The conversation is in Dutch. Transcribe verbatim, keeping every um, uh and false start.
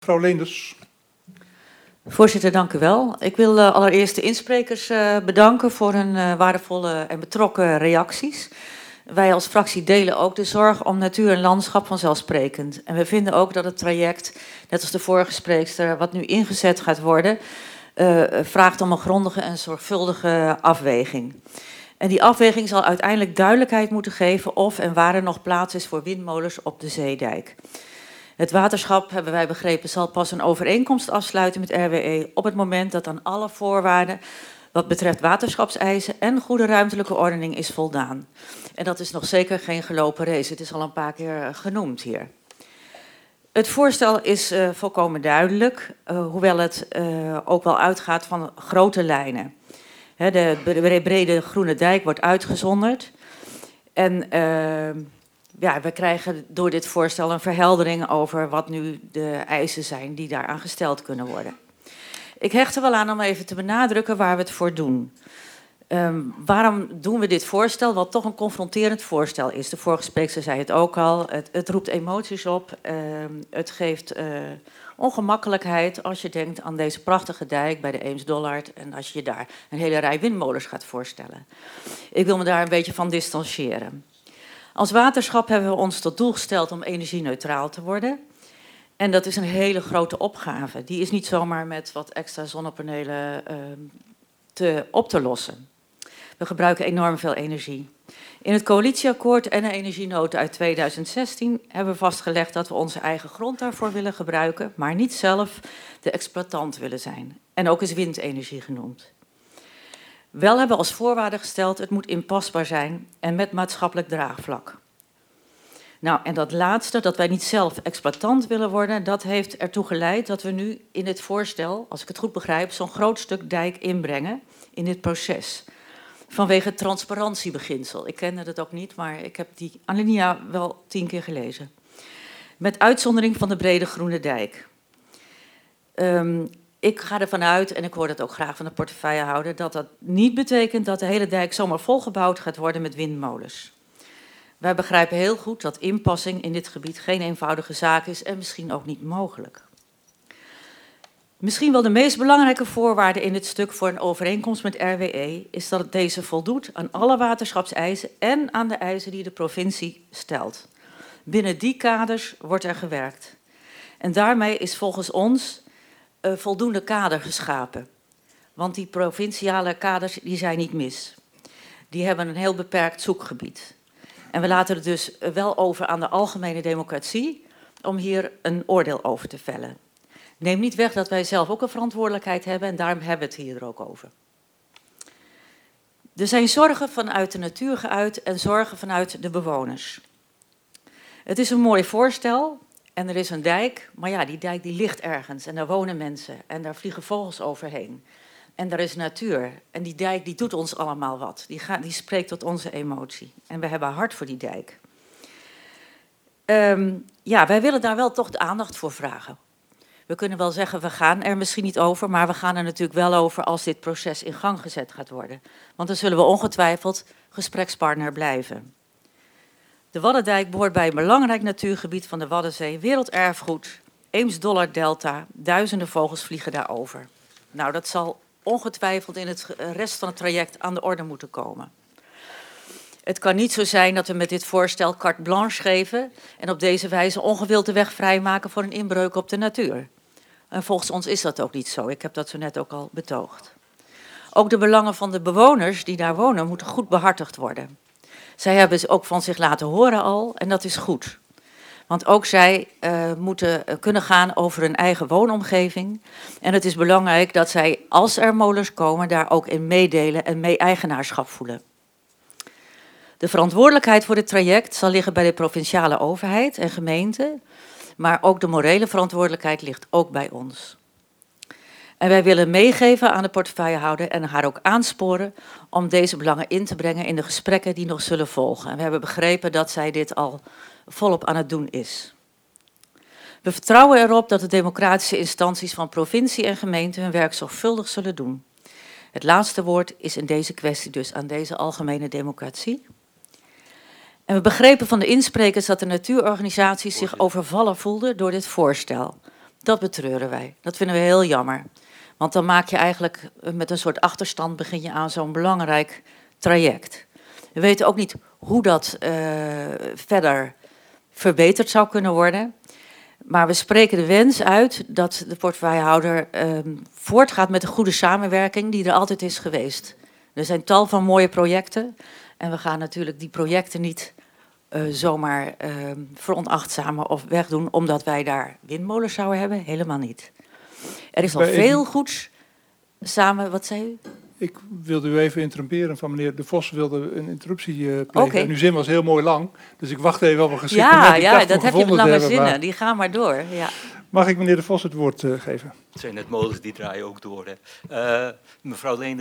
Mevrouw Leenders. Voorzitter, dank u wel. Ik wil uh, allereerst de insprekers uh, bedanken voor hun uh, waardevolle en betrokken reacties. Wij als fractie delen ook de zorg om natuur en landschap vanzelfsprekend. En we vinden ook dat het traject, net als de vorige spreekster, wat nu ingezet gaat worden, uh, vraagt om een grondige en zorgvuldige afweging. En die afweging zal uiteindelijk duidelijkheid moeten geven of en waar er nog plaats is voor windmolens op de zeedijk. Het waterschap, hebben wij begrepen, zal pas een overeenkomst afsluiten met R W E op het moment dat aan alle voorwaarden wat betreft waterschapseisen en goede ruimtelijke ordening is voldaan. En dat is nog zeker geen gelopen race, het is al een paar keer genoemd hier. Het voorstel is uh, volkomen duidelijk, uh, hoewel het uh, ook wel uitgaat van grote lijnen. He, de brede groene dijk wordt uitgezonderd en uh, ja, we krijgen door dit voorstel een verheldering over wat nu de eisen zijn die daaraan gesteld kunnen worden. Ik hecht er wel aan om even te benadrukken waar we het voor doen. Um, waarom doen we dit voorstel, wat toch een confronterend voorstel is? De vorige spreekster zei het ook al, het, het roept emoties op, um, het geeft uh, ongemakkelijkheid als je denkt aan deze prachtige dijk bij de Eems-Dollard en als je je daar een hele rij windmolens gaat voorstellen. Ik wil me daar een beetje van distancieren. Als waterschap hebben we ons tot doel gesteld om energie-neutraal te worden. En dat is een hele grote opgave. Die is niet zomaar met wat extra zonnepanelen uh, te, op te lossen. We gebruiken enorm veel energie. In het coalitieakkoord en de energienota uit tweeduizend zestien hebben we vastgelegd dat we onze eigen grond daarvoor willen gebruiken, maar niet zelf de exploitant willen zijn. En ook is windenergie genoemd. Wel hebben we als voorwaarde gesteld, het moet inpasbaar zijn en met maatschappelijk draagvlak. Nou, en dat laatste, dat wij niet zelf exploitant willen worden, dat heeft ertoe geleid dat we nu in dit voorstel, als ik het goed begrijp, zo'n groot stuk dijk inbrengen in dit proces. Vanwege het transparantiebeginsel. Ik kende het ook niet, maar ik heb die alinea wel tien keer gelezen. Met uitzondering van de brede groene dijk. Um, Ik ga ervan uit, en ik hoor dat ook graag van de portefeuillehouder, dat dat niet betekent dat de hele dijk zomaar volgebouwd gaat worden met windmolens. Wij begrijpen heel goed dat inpassing in dit gebied geen eenvoudige zaak is en misschien ook niet mogelijk. Misschien wel de meest belangrijke voorwaarde in dit stuk voor een overeenkomst met R W E is dat deze voldoet aan alle waterschapseisen en aan de eisen die de provincie stelt. Binnen die kaders wordt er gewerkt. En daarmee is volgens ons Uh, voldoende kader geschapen. Want die provinciale kaders die zijn niet mis. Die hebben een heel beperkt zoekgebied. En we laten het dus wel over aan de algemene democratie om hier een oordeel over te vellen. Neem niet weg dat wij zelf ook een verantwoordelijkheid hebben en daarom hebben we het hier ook over. Er zijn zorgen vanuit de natuur geuit en zorgen vanuit de bewoners. Het is een mooi voorstel. En er is een dijk, maar ja, die dijk die ligt ergens en daar wonen mensen en daar vliegen vogels overheen. En daar is natuur en die dijk die doet ons allemaal wat, die, gaat, die spreekt tot onze emotie. En we hebben hart voor die dijk. Um, ja, wij willen daar wel toch de aandacht voor vragen. We kunnen wel zeggen, we gaan er misschien niet over, maar we gaan er natuurlijk wel over als dit proces in gang gezet gaat worden. Want dan zullen we ongetwijfeld gesprekspartner blijven. De Waddendijk behoort bij een belangrijk natuurgebied van de Waddenzee, werelderfgoed, Eems-Dollard Delta, duizenden vogels vliegen daarover. Nou, dat zal ongetwijfeld in het rest van het traject aan de orde moeten komen. Het kan niet zo zijn dat we met dit voorstel carte blanche geven en op deze wijze ongewild de weg vrijmaken voor een inbreuk op de natuur. En volgens ons is dat ook niet zo, ik heb dat zo net ook al betoogd. Ook de belangen van de bewoners die daar wonen moeten goed behartigd worden. Zij hebben ze ook van zich laten horen al en dat is goed. Want ook zij uh, moeten kunnen gaan over hun eigen woonomgeving. En het is belangrijk dat zij, als er molens komen, daar ook in meedelen en mee-eigenaarschap voelen. De verantwoordelijkheid voor dit traject zal liggen bij de provinciale overheid en gemeente. Maar ook de morele verantwoordelijkheid ligt ook bij ons. En wij willen meegeven aan de portefeuillehouder en haar ook aansporen om deze belangen in te brengen in de gesprekken die nog zullen volgen. En we hebben begrepen dat zij dit al volop aan het doen is. We vertrouwen erop dat de democratische instanties van provincie en gemeente hun werk zorgvuldig zullen doen. Het laatste woord is in deze kwestie dus aan deze algemene democratie. En we begrepen van de insprekers dat de natuurorganisaties zich overvallen voelden door dit voorstel. Dat betreuren wij. Dat vinden we heel jammer. Want dan maak je eigenlijk met een soort achterstand begin je aan zo'n belangrijk traject. We weten ook niet hoe dat uh, verder verbeterd zou kunnen worden. Maar we spreken de wens uit dat de portefeuillehouder uh, voortgaat met de goede samenwerking die er altijd is geweest. Er zijn tal van mooie projecten. En we gaan natuurlijk die projecten niet uh, zomaar uh, veronachtzamen of wegdoen omdat wij daar windmolens zouden hebben. Helemaal niet. Er is al Bij veel even... goeds samen. Wat zei u? Ik wilde u even interrumperen van meneer De Vos wilde een interruptie uh, plegen. Okay. En uw zin was heel mooi lang, dus ik wacht even op een geschikt ja, moment. Ja, dat heb je met lange hebben, zinnen. maar... Die gaan maar door. Ja. Mag ik meneer De Vos het woord uh, geven? Het zijn net molens die draaien ook door. Hè. Uh, mevrouw Leenders